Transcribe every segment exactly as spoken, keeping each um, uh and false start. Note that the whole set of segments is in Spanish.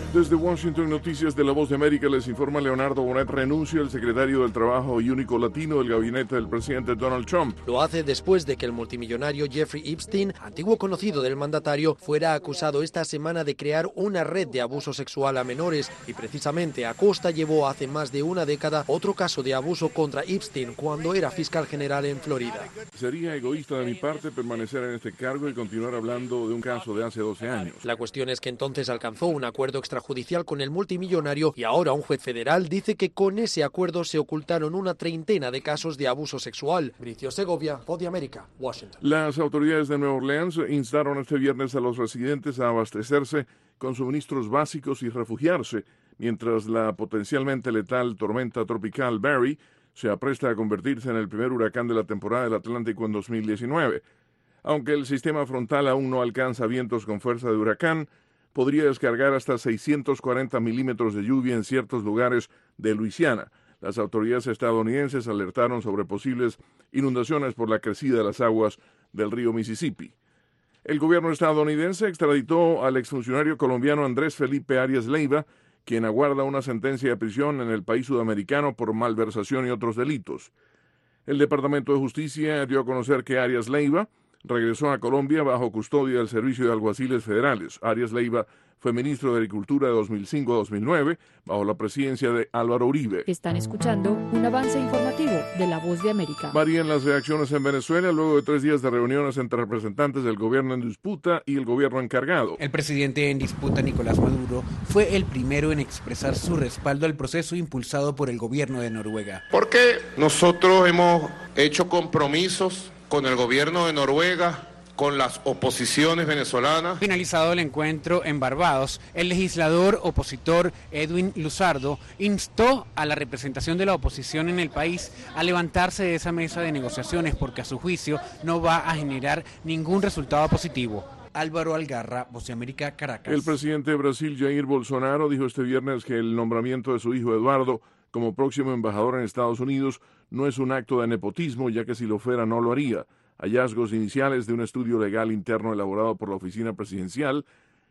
Desde Washington, Noticias de La Voz de América, les informa Leonardo Bonet. Renuncia el secretario del Trabajo y único latino del gabinete del presidente Donald Trump. Lo hace después de que el multimillonario Jeffrey Epstein, antiguo conocido del mandatario, fuera acusado esta semana de crear una red de abuso sexual a menores. Y precisamente Acosta llevó hace más de una década otro caso de abuso contra Epstein cuando era fiscal general en Florida. Sería egoísta de mi parte permanecer en este cargo y continuar hablando de un caso de hace doce años. La cuestión es que entonces alcanzó un acuerdo extrajudicial con el multimillonario y ahora un juez federal dice que con ese acuerdo se ocultaron una treintena de casos de abuso sexual. Bricio Segovia, Voz de América, Washington. Las autoridades de Nueva Orleans instaron este viernes a los residentes a abastecerse con suministros básicos y refugiarse, mientras la potencialmente letal tormenta tropical Barry se apresta a convertirse en el primer huracán de la temporada del Atlántico en dos mil diecinueve. Aunque el sistema frontal aún no alcanza vientos con fuerza de huracán, podría descargar hasta seiscientos cuarenta milímetros de lluvia en ciertos lugares de Luisiana. Las autoridades estadounidenses alertaron sobre posibles inundaciones por la crecida de las aguas del río Mississippi. El gobierno estadounidense extraditó al exfuncionario colombiano Andrés Felipe Arias Leiva, quien aguarda una sentencia de prisión en el país sudamericano por malversación y otros delitos. El Departamento de Justicia dio a conocer que Arias Leiva regresó a Colombia bajo custodia del Servicio de Alguaciles Federales. Arias Leiva fue ministro de Agricultura de dos mil cinco a dos mil nueve, bajo la presidencia de Álvaro Uribe. Están escuchando un avance informativo de La Voz de América. Varían las reacciones en Venezuela luego de tres días de reuniones entre representantes del gobierno en disputa y el gobierno encargado. El presidente en disputa, Nicolás Maduro, fue el primero en expresar su respaldo al proceso impulsado por el gobierno de Noruega. Porque nosotros hemos hecho compromisos con el gobierno de Noruega, con las oposiciones venezolanas. Finalizado el encuentro en Barbados, el legislador opositor Edwin Luzardo instó a la representación de la oposición en el país a levantarse de esa mesa de negociaciones porque a su juicio no va a generar ningún resultado positivo. Álvaro Algarra, Voz de América, Caracas. El presidente de Brasil, Jair Bolsonaro, dijo este viernes que el nombramiento de su hijo Eduardo como próximo embajador en Estados Unidos no es un acto de nepotismo, ya que si lo fuera no lo haría. Hallazgos iniciales de un estudio legal interno elaborado por la oficina presidencial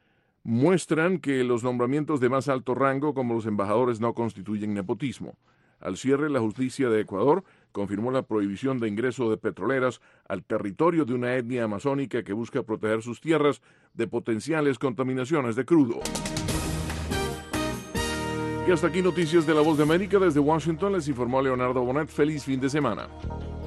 muestran que los nombramientos de más alto rango, como los embajadores, no constituyen nepotismo. Al cierre, la justicia de Ecuador confirmó la prohibición de ingreso de petroleras al territorio de una etnia amazónica que busca proteger sus tierras de potenciales contaminaciones de crudo. Y hasta aquí Noticias de La Voz de América. Desde Washington les informó Leonardo Bonet. Feliz fin de semana.